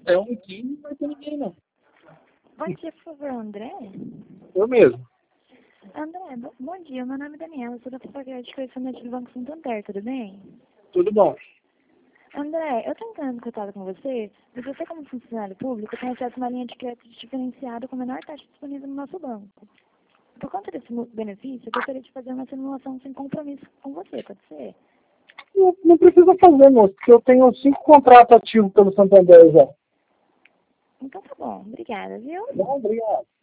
É um aqui, não vai ter ninguém, não. Bom dia, por favor, André. Eu mesmo. André, bom dia. Meu nome é Daniela, sou da Faculdade de Correspondente do Banco Santander, tudo bem? Tudo bom. André, eu estou entrando em contato com você, porque você, como funcionário público, tem acesso a uma linha de crédito diferenciada com a menor taxa disponível no nosso banco. Por conta desse benefício, eu gostaria de fazer uma simulação sem compromisso com você, pode ser? Não precisa fazer, moço, porque eu tenho 5 contratos ativos pelo Santander já. Então tá bom, obrigada, viu? Não, obrigado.